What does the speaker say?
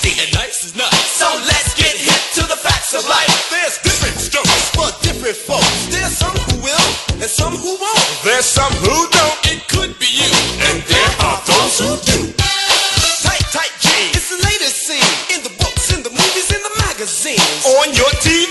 nasty and nice is nice. So let's get hip to the facts of life. There's different strokes for different folks. There's some who will and some who won't. There's some who don't. It could be you, and there are those who do. Tight, tight jeans. It's the latest scene in the books, in the movies, in the magazines. On your TV.